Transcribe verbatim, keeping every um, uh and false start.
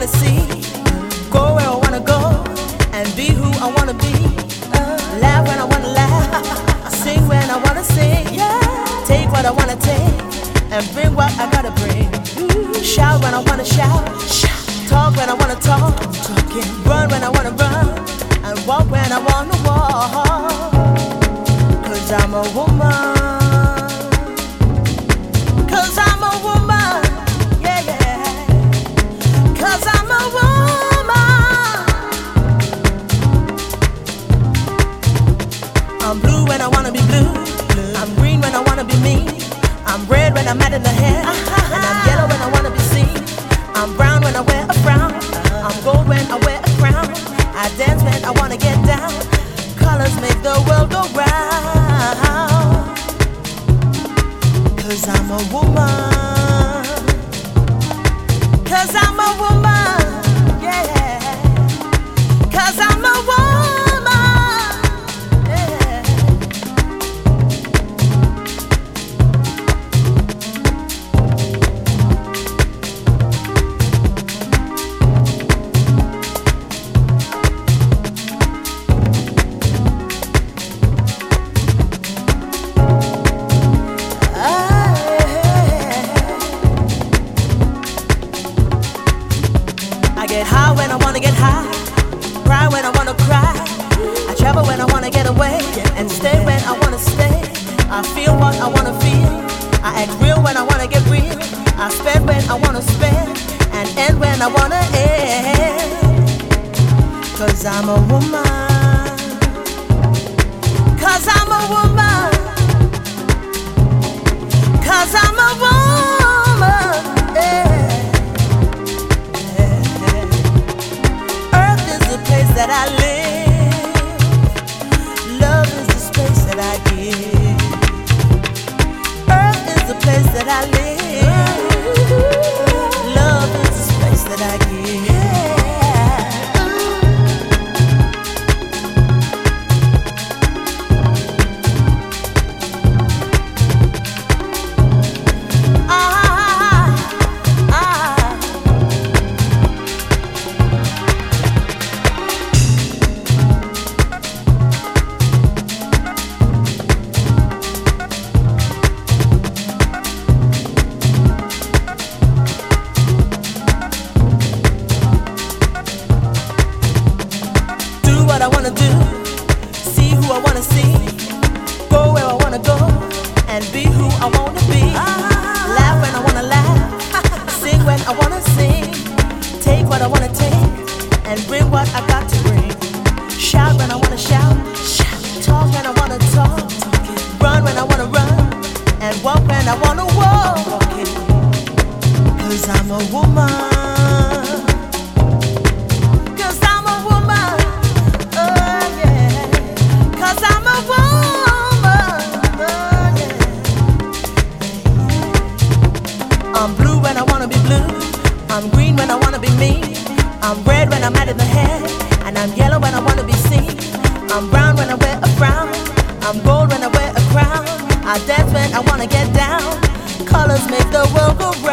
wanna see, go where I wanna go, and be who I wanna be. Laugh when I wanna laugh, sing when I wanna sing. Take what I wanna take, and bring what I gotta bring. Shout when I wanna shout, talk when I wanna talk, run when I wanna run, and walk when I wanna walk. Cause I'm a woman. Cause I'm a woman, yeah, yeah. Cause I'm a woman. I'm blue when I wanna be blue. I'm green when I wanna be me. I'm red when I'm mad in the head. And I'm yellow when I wanna be seen. I'm brown when I wear a frown. I'm gold when I wear a crown. I dance when I wanna get down. Colors make the world go round. Cause I'm a woman. Cause I'm a woman, yeah. Cause I'm a woman, yeah. I get high when I wanna get high, cry when I wanna cry. I travel when I wanna get away, and stay when I wanna stay. I feel what I wanna feel, I act real when I wanna get real. I spend when I wanna spend, and end when I wanna end. Cause I'm a woman. Cause I'm a woman. Cause I'm a woman, yeah. That I live, love is the space that I give. Earth is the place that I live, love is the space that I give. What I wanna do, see who I wanna see, go where I wanna go, and be who I wanna be. Laugh when I wanna laugh, sing when I wanna sing. Take what I wanna take, and bring what I got to bring. Shout when I wanna shout, talk when I wanna talk, run when I wanna run, and walk when I wanna walk. Cause I'm a woman. I'm blue when I wanna be blue. I'm green when I wanna be me. I'm red when I'm mad in the head. And I'm yellow when I wanna be seen. I'm brown when I wear a frown. I'm gold when I wear a crown. I dance when I wanna get down. Colors make the world go round.